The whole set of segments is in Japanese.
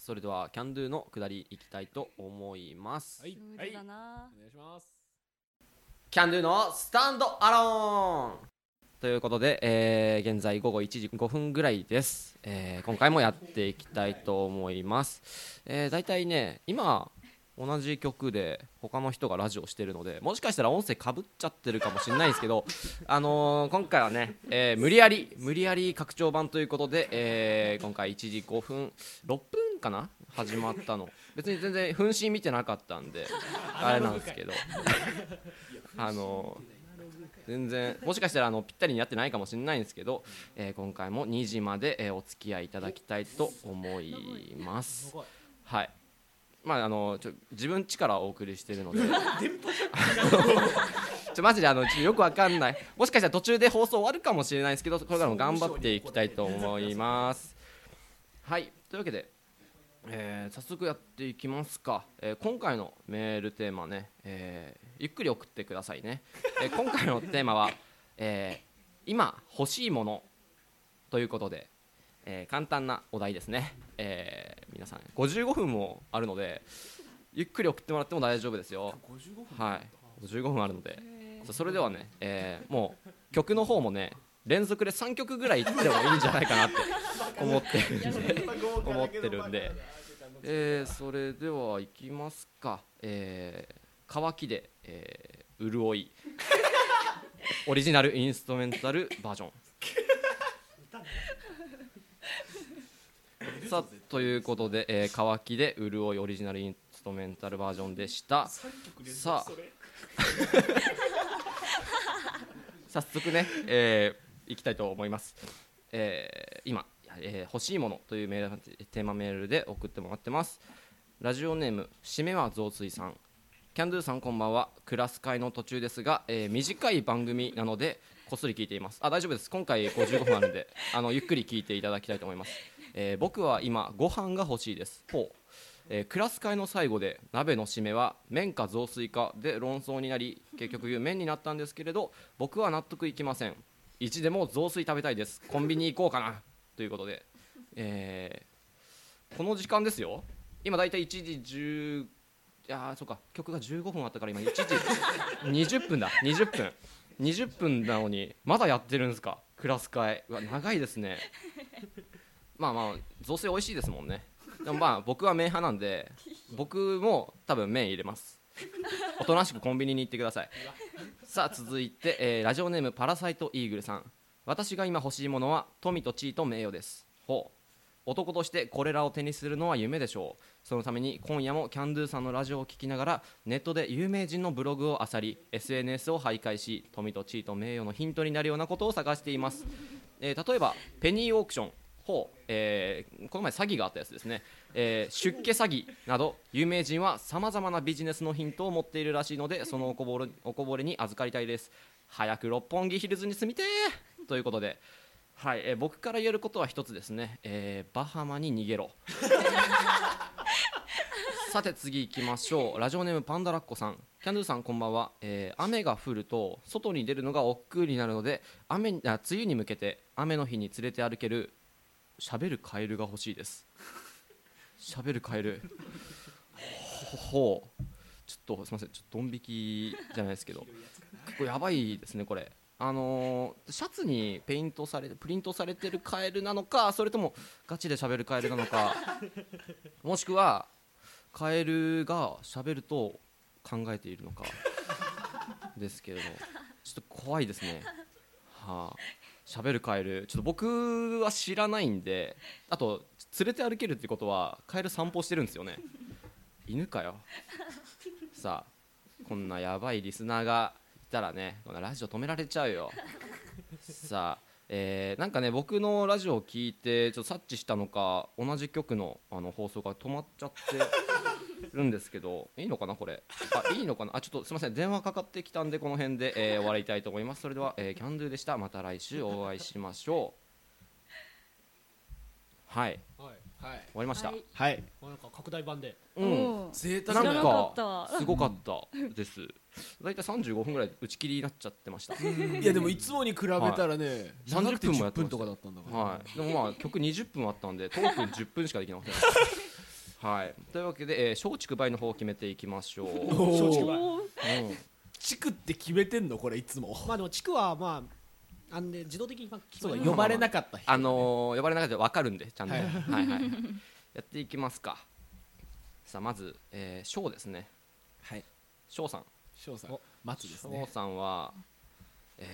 それではキャンドゥの下りいきたいと思います。 はい、 ルールだな。 お願いします。 キャンドゥのスタンドアローンということで、現在午後1時5分ぐらいです。今回もやっていきたいと思います。だいたいね、今同じ曲で他の人がラジオしてるので、もしかしたら音声かぶっちゃってるかもしれないですけど、今回はね、無理やり拡張版ということで、今回1時5分6分かな始まったの。別に全然分身見てなかったんであれなんですけど全然もしかしたらぴったりになってないかもしれないんですけど、今回も2時まで、お付き合いいただきたいと思います。はい、まあ自分家からお送りしているのでマジでよくわかんない、もしかしたら途中で放送終わるかもしれないですけど、これからも頑張っていきたいと思います。はい、というわけで、早速やっていきますか。今回のメールテーマね、ゆっくり送ってくださいね。今回のテーマは、今欲しいものということで、簡単なお題ですね。皆さん55分もあるのでゆっくり送ってもらっても大丈夫ですよ。はい、55分あるので、それではね、もう曲の方もね連続で3曲ぐらいいってもいいんじゃないかなって思ってるんで、それではいきますか。乾きで、潤いオリジナルインストメンタルバージョンさあということで、乾きで潤いオリジナルインストメンタルバージョンでした。さあ早速ね、いきたいと思います。今、欲しいものというテーマメールで送ってもらってます。ラジオネーム締めは雑炊さん。キャンドゥさんこんばんは。クラス会の途中ですが、短い番組なのでこっそり聞いています。大丈夫です。今回55分あるんでゆっくり聞いていただきたいと思います。僕は今ご飯が欲しいです。クラス会の最後で鍋の締めは麺か雑炊かで論争になり、結局麺になったんですけれど、僕は納得いきません。1でも雑炊食べたいです。コンビニ行こうかなということで、この時間ですよ。今だいたい1時10、そうか、曲が15分あったから今1時20分だ。20分なのにまだやってるんですか、クラス会。長いですね。まあ雑炊美味しいですもんね。でも僕は麺派なんで、僕も多分麺入れます。おとなしくコンビニに行ってください。さあ続いて、ラジオネームパラサイトイーグルさん。私が今欲しいものは富と地位と名誉です。男としてこれらを手にするのは夢でしょう。そのために今夜もキャンドゥさんのラジオを聞きながらネットで有名人のブログを漁り SNS を徘徊し、富と地位と名誉のヒントになるようなことを探しています。例えばペニーオークション、この前詐欺があったやつですね。出家詐欺など有名人はさまざまなビジネスのヒントを持っているらしいので、そのおこぼれに預かりたいです。早く六本木ヒルズに住みてーということで、はい、僕から言えることは一つですね。バハマに逃げろさて次行きましょう。ラジオネームパンダラッコさん。キャンドゥさんこんばんは。雨が降ると外に出るのが億劫になるので、梅雨に向けて雨の日に連れて歩ける喋るカエルが欲しいです。喋るカエルちょっとすみません、ちょっとドン引きじゃないですけど結構やばいですねこれ。シャツにプリントされてるカエルなのか、それともガチで喋るカエルなのかもしくはカエルが喋ると考えているのかですけれど、ちょっと怖いですね。喋るカエル、ちょっと僕は知らないんで。あと連れて歩けるってことはカエル散歩してるんですよね。犬かよ。さあこんなやばいリスナーがいたらね、こんなラジオ止められちゃうよ。さあ、なんかね僕のラジオを聞いてちょっと察知したのか、同じ局の放送が止まっちゃってるんですけど、いいのかなこれ。いいのかな。ちょっとすみません、電話かかってきたんでこの辺で、終わりたいと思います。それでは、キャンドゥでした。また来週お会いしましょう。はい、終わりました。 はい、なんか拡大版で贅なん沢かすごかったです。だいたい35分ぐらい打ち切りになっちゃってました。 いやでもいつもに比べたらね、 30分もや 10 ってました。 分とかだったんだから。 でも曲20分あったんでトーク10分しかできなかった。 はいというわけで松竹梅の方を決めていきましょう松竹梅うん地区って決めてんのこれいつも。まあでも地区はまあで自動的に決まる。 呼ばれなかった人。 呼ばれなかったら分かるんでちゃんと、 ははいいはいやっていきますか。さあまず翔ですね。 はい翔さん。 翔さん松です翔ね。 さんはい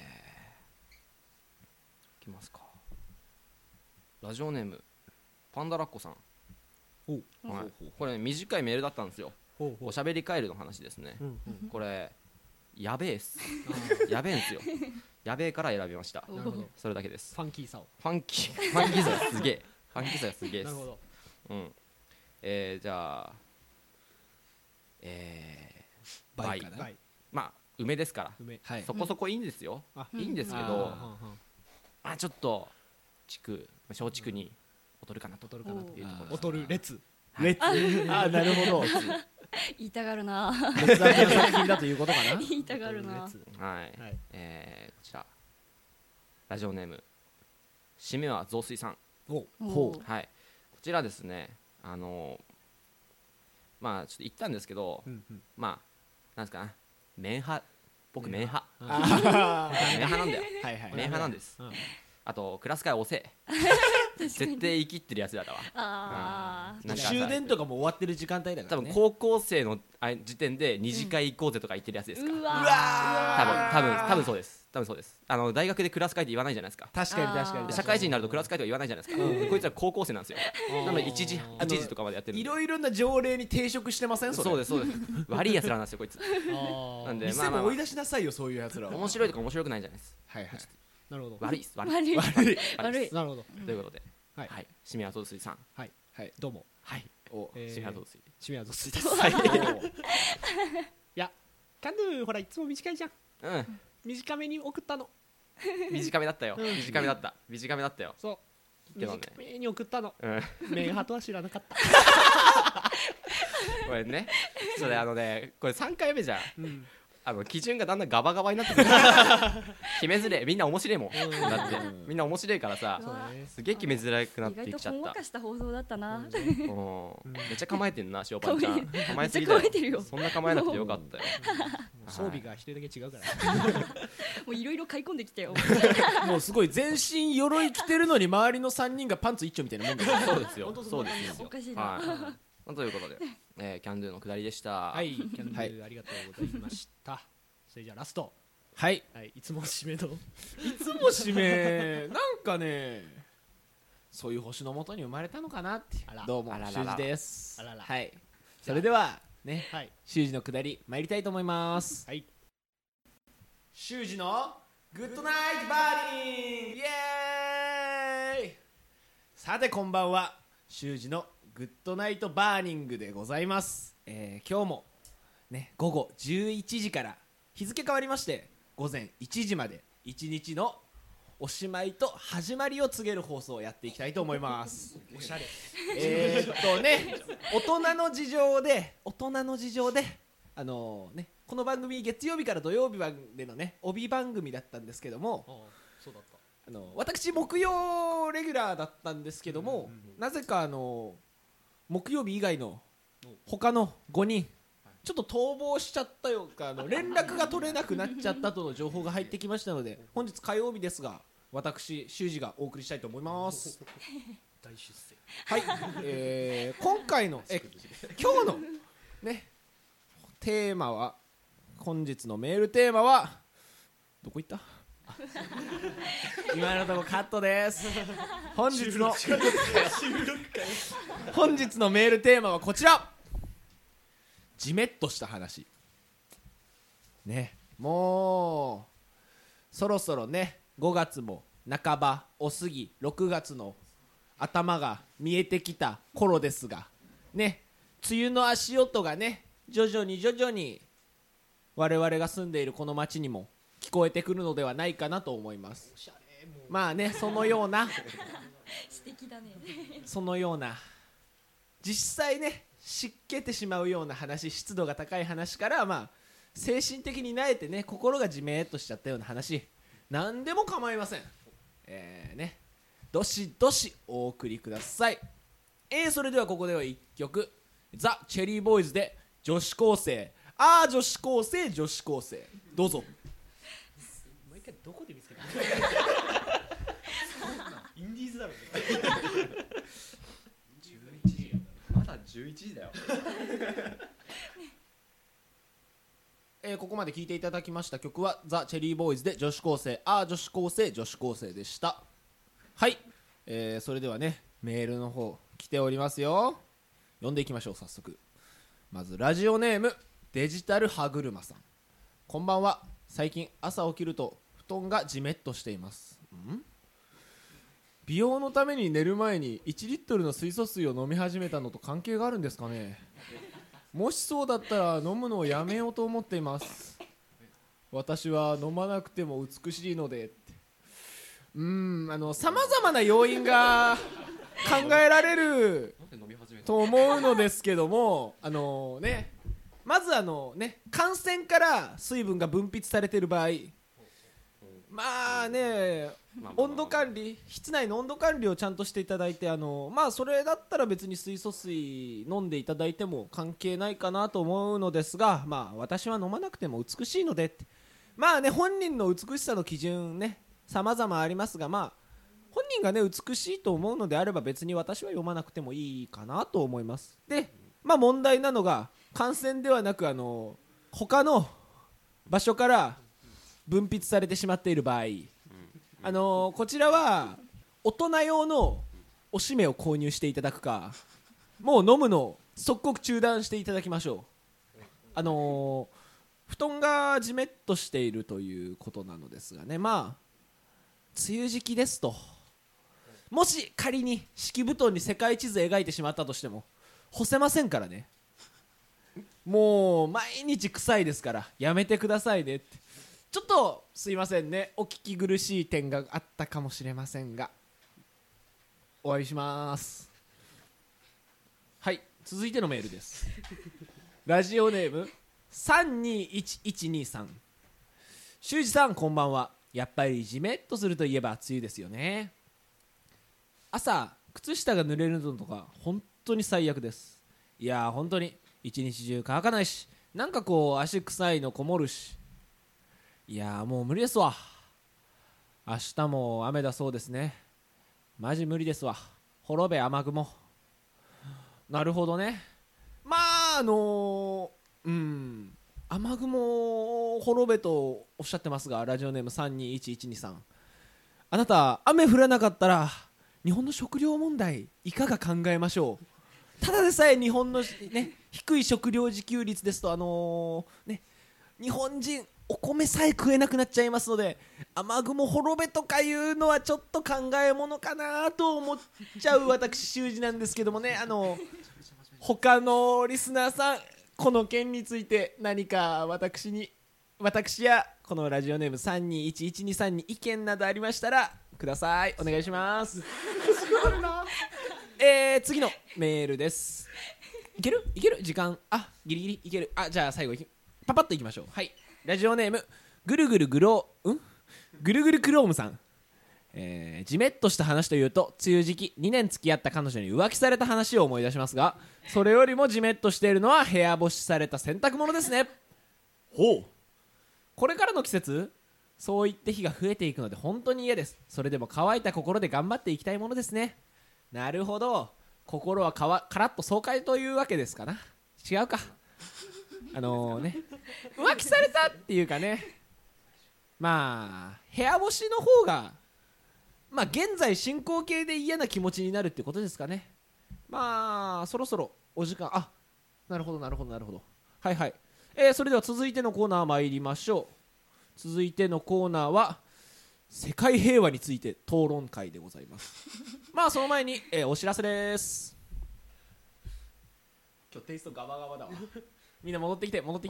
きますか。ラジオネームパンダラッコさん。 ほうはい、これ、ね、短いメールだったんですよ。 ほうほうおしゃべりカエルの話ですね。 うんうんこれやべえっすやべえんすよ。やべえから選びました。 なるほど。 それだけです。 ファンキーさを。 ファンキーさがすげえファンキーさがすげえです。 なるほど。 うんじゃあ倍かな。 倍まあ梅ですから、 梅。はい。 そこそこいいんですよ、 あいいんですけあど、 ーまあちょっと小地区に劣るかなと劣るかなというところです。 劣る列。 はいあなるほど。 言いたがるな。 劣悪な作品だということかな。 言いたがるな。 劣はい、 はいこちらラジオネーム締めは雑炊さん。 おほうはいこちらですねまあちょっと言ったんですけど、 うんうん。 まあなんですかね麺派僕麺派あ麺派なんだよはいはい。 麺派なんです。 うんあとクラス会遅え絶対生きってるやつだわ。 あなんか終電とかも終わってる時間帯だからね。 多分高校生の時点で二次会行こうぜとか言ってるやつですか。 うわ多分そうです。大学でクラス会って言わないじゃないですか。 確かに確かに。 で社会人になるとクラス会とか言わないじゃないですか。こいつら高校生なんですよ。なので1時とかまでやってるんで。 いろいろな条例に抵触してません？ そうですそうです。悪いやつらなんですよこいつ。なんで店も追い出しなさいよそういうやつらは。 面白いとか面白くないじゃないです。 はいはい。なるほど。 悪いです悪い。 悪い悪いなるほど。 ということで、 はいはい、締めは雑炊さん。 はいはい。どうも。 はい。 お締めは雑炊。 締めは雑炊です。いやカンドゥほらいつも短いじゃん。 うん。 短めに送ったの。 短めだったよ。短めだったよ。 そう。 けどね短めに送ったの。 うん。 メンハとは知らなかった。 これね、それこれ3回目じゃん。 うん。 基準がだんだんガバガバになってくる。決めづれえ、みんな面白いもん。だってみんな面白いからさう、わすげえ決めづらくなっ意外とてきちゃったほんわか。した放送だったな。 うんめっちゃ構えてんな、塩パンちゃん。構えすぎだめっちゃ構えてるよそんな構えなくてよかったよ。 装備が一人だけ違うから。 もういろいろ買い込んできたよ。 もうすごい全身鎧着てるのに周りの3人がパンツ一丁みたいなもんだよ。 そうですよ。 本当そうですよ。 おかしいな。 はい。ということで、キャンドゥの下りでした。 はい、キャンドゥありがとうございました。それじゃあラスト。はいいつも締めのいつも締めなんかねそういう星の下に生まれたのかなってあらどうもあららら修二です。 あららはいそれではねはい修二の下り参りたいと思います。 はい。 修二のグッドナイトバーニングイエーイ。さてこんばんは、修二のグッドナイトバーニングでございます。今日もね午後11時から日付変わりまして午前1時まで一日のおしまいと始まりを告げる放送をやっていきたいと思います。 おしゃれ。 大人の事情でこの番組月曜日から土曜日までのね帯番組だったんですけども、 そうだった。 私木曜レギュラーだったんですけども、なぜか木曜日以外の他の5人ちょっと逃亡しちゃったよか連絡が取れなくなっちゃったとの情報が入ってきましたので本日火曜日ですが私修二がお送りしたいと思います。 大出世。 はい、今回の今日のねテーマは本日のメールテーマはどこ行った今のところカットです。本日のメールテーマはこちら。じめっとした話ね。もうそろそろね5月も半ばお過ぎ6月の頭が見えてきた頃ですがね、梅雨の足音がね徐々に我々が住んでいるこの町にも聞こえてくるのではないかなと思います。まあねそのような素敵だね。 実際ね湿気てしまうような話、湿度が高い話からまあ精神的に慣れてね心がじめっとしちゃったような話何でも構いません。ねどしどしお送りください。 それではここでは1曲ザ・チェリーボーイズで女子高生女子高生女子高生どうぞ。 毎回どこで見つけたインディーズだろ11時まだ11時だよここまで聴いていただきました曲はザ・チェリーボーイズで女子高生女子高生女子高生でした。はい、それではねメールの方来ておりますよ。読んでいきましょう。早速まずラジオネームデジタル歯車さん、こんばんは。最近朝起きると布団がジメッとしています。美容のために寝る前に1リットルの水素水を飲み始めたのと関係があるんですかね。もしそうだったら飲むのをやめようと思っています。私は飲まなくても美しいのでって。さまざまな要因が考えられると思うのですけどもまず汗腺から水分が分泌されている場合温度管理室内の温度管理をちゃんとしていただいてそれだったら別に水素水飲んでいただいても関係ないかなと思うのですが私は飲まなくても美しいのでって本人の美しさの基準様々ありますが本人が美しいと思うのであれば別に私は読まなくてもいいかなと思います。で問題なのが汗腺ではなく他の場所から分泌されてしまっている場合こちらは大人用のおしめを購入していただくかもう飲むのを即刻中断していただきましょう。布団がジメッとしているということなのですがね梅雨時期ですともし仮に敷布団に世界地図描いてしまったとしても干せませんからね。もう毎日臭いですからやめてくださいねって。ちょっとすいませんねお聞き苦しい点があったかもしれませんがお詫びします。はい続いてのメールですラジオネーム321123、修二さんこんばんは。やっぱりジメッとするといえば梅雨ですよね。朝靴下が濡れるのとか本当に最悪です。いや本当に一日中乾かないし足臭いのこもるし、いやもう無理ですわ。明日も雨だそうですね。マジ無理ですわ。滅べ雨雲。なるほどね。雨雲滅べとおっしゃってますがラジオネーム321123、あなた雨降らなかったら日本の食料問題いかが考えましょう。ただでさえ日本の、低い食料自給率ですと日本人お米さえ食えなくなっちゃいますので雨雲滅べとかいうのはちょっと考えものかなと思っちゃう私修二なんですけどもね他のリスナーさんこの件について何か私やこのラジオネーム321123に意見などありましたらください。お願いします次のメールです。いける時間ギリギリいける。じゃあ最後パパッといきましょう。はい、ラジオネームぐるぐるクロームさん、ジメッとした話というと梅雨時期2年付き合った彼女に浮気された話を思い出しますが、それよりもジメッとしているのは部屋干しされた洗濯物ですね。ほう、これからの季節そういった日が増えていくので本当に嫌です。それでも乾いた心で頑張っていきたいものですね。なるほど、心はカラッと爽快というわけですかな。違うか浮気されたっていうかね、部屋干しの方が現在進行形で嫌な気持ちになるってことですかね。そろそろお時間なるほどはいはい、それでは続いてのコーナー参りましょう。続いてのコーナーは世界平和について討論会でございますその前に、お知らせです。今日テイストガバガバだわみんな戻ってきてはい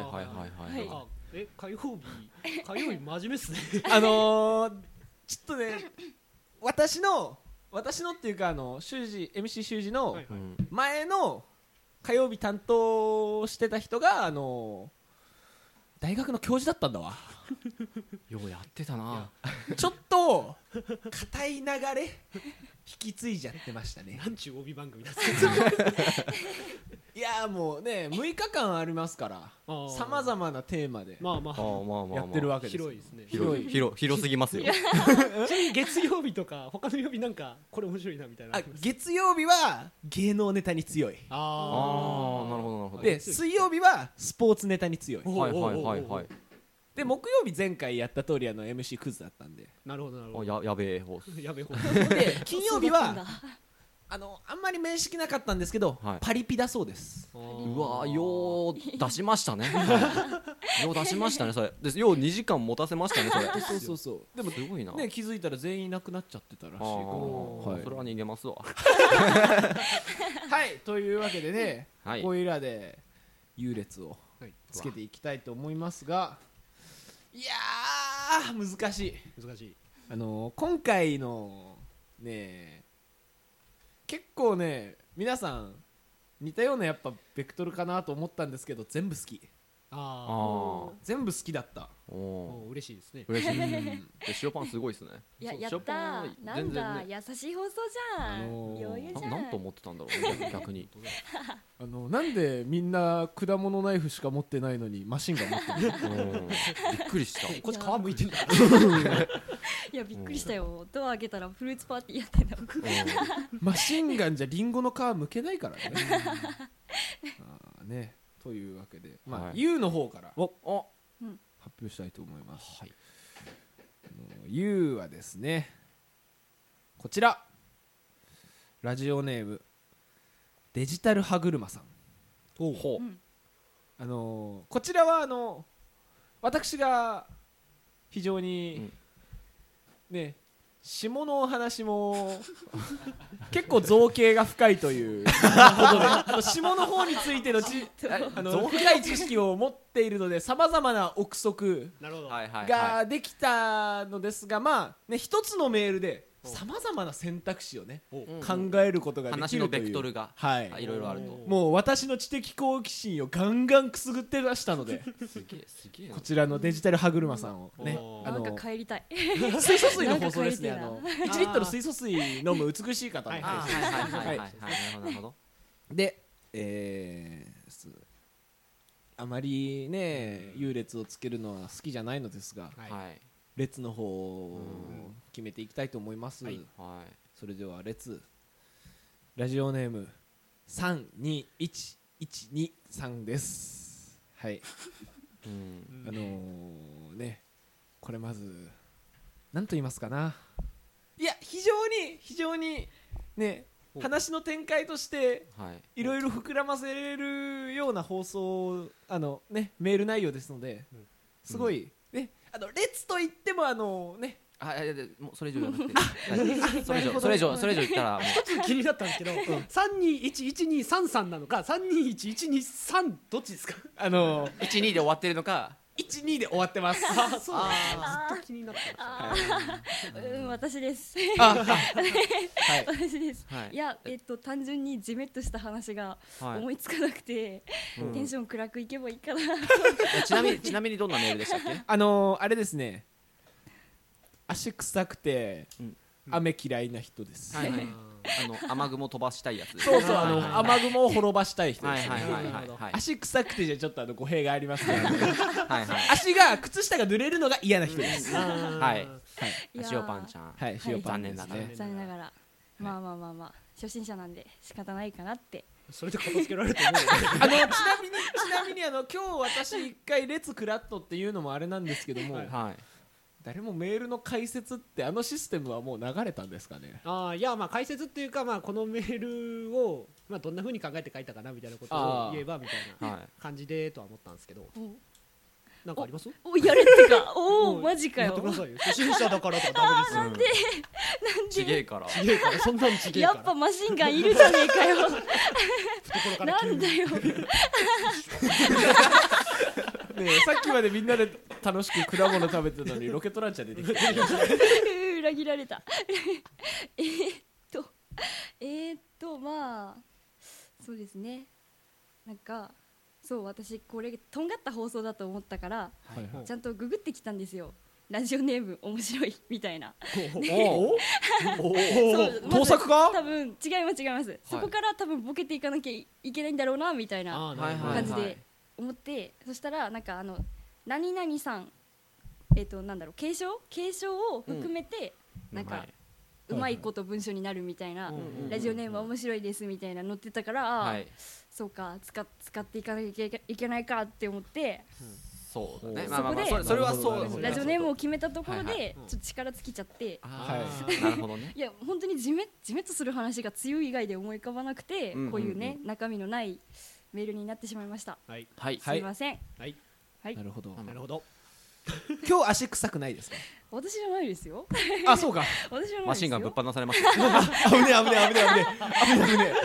火曜日真面目っすねちょっとね私のっていうかMC 修二の前の火曜日担当してた人が大学の教授だったんだわようやってたな。 ちょっと硬い流れ引き継いじゃってましたね。 なんちゅう帯番組なんですか。 いやもうね6日間ありますからさまざまなテーマでまあまあまあまあまあやってるわけですよ。 広いですね。 広すぎますよ。 ちなみに月曜日とか他の曜日なんかこれ面白いなみたいなのあります。 月曜日は芸能ネタに強いああ、なるほどなるほど。 で水曜日はスポーツネタに強いはいはいはいはい。 で木曜日前回やった通りMC クズだったんでなるほどなるほあど。 やべえ方。 やべえ方。 で金曜日はそうだったんだあんまり面識なかったんですけど、 はいパリピだそうです。 うわよう出しましたね。よう出しましたねそれ。でよう2時間持たせましたねそれ。 そうそうそうでもすごいな。 ね気づいたら全員いなくなっちゃってたらしいからあーはいそれは逃げますわ。 はいというわけでね、 はいここいらで優劣をはいつけていきたいと思いますが、いやー難しい。 難しい。 今回のね結構ね皆さん似たようなやっぱベクトルかなと思ったんですけど全部好き。 ああ全部好きだった。 あ、 おもう嬉しいですね。 嬉しい。で塩パンすごいですね。 やや塩パったーンなんだ、 全然ね優しい放送じゃん、余裕じゃんなんと思ってたんだろうね逆に。 なんでみんな果物ナイフしか持ってないのにマシンガン持ってるのびっくりした。 こっち皮むいてんだ。 いやびっくりしたよ、ドア開けたらフルーツパーティーやってたマシンガンじゃリンゴの皮剥けないからねあーねというわけで、まあはい U の方からお発表したいと思います。 はい。 U はですねこちらラジオネームデジタル歯車さん。 ほこちらは私が非常に、ね下のお話も結構造形が深いということで下の方についての深い知識を持っているのでさまざまな憶測なるほど。 はいはいはができたのですが、まあね一つのメールでさまざまな選択肢をねい。 考えることができ話のるというベクトルがはいいろいろあると。 もう私の知的好奇心をガンガンくすぐって出したのですげえなこ。ちらのデジタル歯車さんをねおなんか帰りたい水素水の放送ですねなんか 1リットル水素水飲む美しい方のはいあ放送はいはいはいはいはい。なるほどなるほど。 であまりね優劣をつけるのは好きじゃないのですがはいはい列の方を決めていきたいと思います、 はいはい。 それでは列ラジオネーム321123です。はいうん。 ねこれまず何と言いますかないや非常にね話の展開としてはい。 いろいろ膨らませれるような放送ねメール内容ですので、すごい、ね列と言ってもねあいやもうそれ以上じゃなくてそれ以上言ったらもう一つ気になったんですけど、321123なのか321123どっちですか。 1-2で終わってるのか。 12で終わってますああそうなんだ。ずっと気になってました。 私ですはい私です、 はいいや単純にジメッとした話がはい思いつかなくて、 うんテンション暗くいけばいいかなちなみにどんなメールでしたっけ。 あれですね足臭くて、 うん雨嫌いな人です、 はいはい。雨雲飛ばしたいやつです。 そうそうはいはいはい雨雲を滅ばしたい人です、ねはいはいはいはいはい。 足臭くてじゃちょっと語弊がありますねはいはい靴下が濡れるのが嫌な人です、 はい。 いやー塩パンちゃん。 はい塩パンですね、 残念ながら残念ながらまあ初心者なんで仕方ないかなってそれで片付けられると思うよ。 ちなみに今日私一回列クラットっていうのもあれなんですけども、 はい。 誰もメールの解説ってシステムはもう流れたんですかね。 いやまあ解説っていうか、まあ、このメールを、まあ、どんな風に考えて書いたかなみたいなことを言えばみたいなはい。 感じでとは思ったんですけど、なんかあります？ おやれってかもうマジかよやってくださいよ。初心者だからとかダメですよ。 ちげえから。 ちげえからそんなのちげえから。 やっぱマシンガンいるじゃねえかよ懐から急になんだよねえさっきまでみんなで楽しく果物食べてたのにロケットランチャー出てきた裏切られたまあそうですねなんかそう私これとんがった放送だと思ったからはいはいちゃんとググってきたんですよ。ラジオネーム面白いみたいな。 おそう盗作か多分違います、そこから多分ボケていかなきゃいけないんだろうなみたいなあーなるほど感じで思って、そしたらなんか何々さんなんだろう継承を含めて、なんか、うまいこと文章になるみたいな、ラジオネームは面白いですみたいな載ってたから、 はい、 そうか使っていかなきゃいけないかって思って、 そうだね。 そこでそれはそうですね。 ラジオネームを決めたところで、 はいちょっと力尽きちゃって、 なるほどね。 いや本当にジメッとする話が梅雨以外で思い浮かばなくて、こういうね中身のないメールになってしまいました。 はいはい。 すいません。 はいなるほどなるほど。 今日足臭くないですか私じゃないですよ。 あそうか私じゃないですよ。 マシンガンぶっ放されました。 危ねえ危ねえ危ねえ危ねえ危ねえ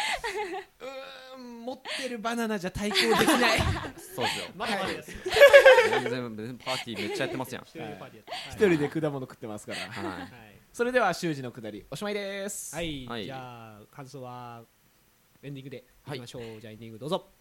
持ってるバナナじゃ対抗できないそうですよ。 まだまだです。 全然パーティーめっちゃやってますやん。 一人でパーティーやって一人で果物食ってますからはい。 はいそれでは習字のくだりおしまいですはい、 はいじゃあ感想はエンディングでいはいきましょう、じゃあエンディングどうぞ。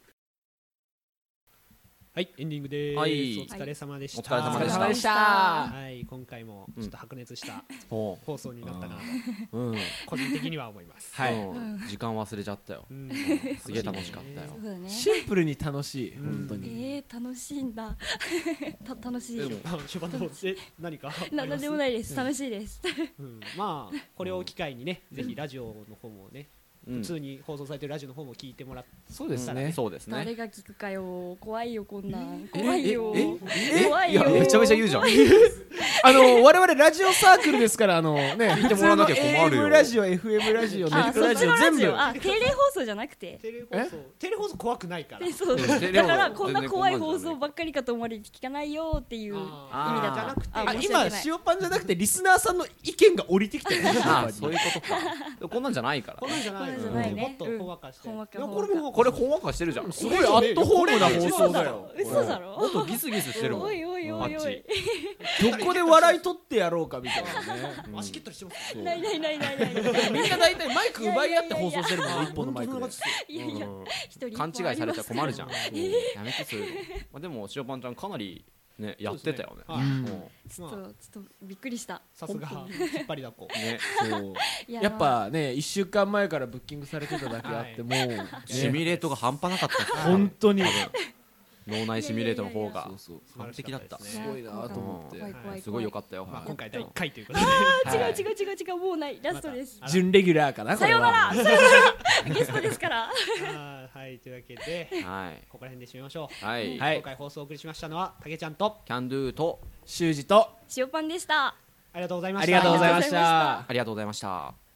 はいエンディングです、 はいお疲れ様でした。 お疲れ様でしたお疲れ様でしたはい今回もちょっと白熱したお放送になったなとうん。 個人的には思います。 はいうん時間忘れちゃったよ。 うんすげえ楽しかったよそう。だね。 シンプルに楽しいうん本当に楽しいんだ。楽しい。 終盤の方で何かなんでもないです。楽しいです。 うんまあこれを機会にね、ぜひラジオの方もね、 うん普通に放送されてるラジオの方も聞いてもらって、 そうですねそうですね。 誰が聞くかよ。怖いよこんなん。怖いよ。怖いいやよ。 めちゃめちゃ言うじゃん。 我々ラジオサークルですからね聞いてもらわなきゃ困るよ AM ラジオ FM ラジオネットラジオそっちの全部定例放送じゃなくて。 テレ放送怖くないから。 そうテレ放送だからこんな怖い全然放送ばっかりかと思われて聞かないよっていう意味だった。 じゃなくて今申し訳ない塩パンじゃなくてリスナーさんの意見が降りてきてるああそういうことか。こんなんじゃないからこんなんじゃないこんなんじゃないねもっとほんわかして、 ほんわかいやほんわかこれもこれほんわかしてるじゃん。 すごいアットホームな放送だよ嘘だろ。 もっとギスギスしてるもん。 おいおいおいおい。 どこで笑い取ってやろうかみたいなね足切ったりしてますそうないないないないない。 みんな大体マイク奪い合って放送してるもんね一本のマイクでいやいやうん一人勘違いされちゃ困るじゃん。 ん。 やめてそういうの。まあでも塩パンちゃんかなりねやってたよね。 はいうんちょっとびっくりした。 さすが引っ張りだこ。 ねそういやっぱね1週間前からブッキングされてただけあってもうシミュレートが半端なかったです。 本当に多分脳内シミュレートの方がそうそう完璧だった。 すすごいなと思って怖い怖い怖い。 すごい良かったよ。 まあ今回第1回ということで、 はい違うもうないラストです。 準レギュラーかなこされはようなら。ゲストですから。 はいというわけではいここら辺で締めましょう。 はい。 はい今回放送をお送りしましたのはたけちゃんとキャンドゥと修二と塩パンでした。 ありがとうございました。 ありがとうございましありがとうございましたたありがとうございました。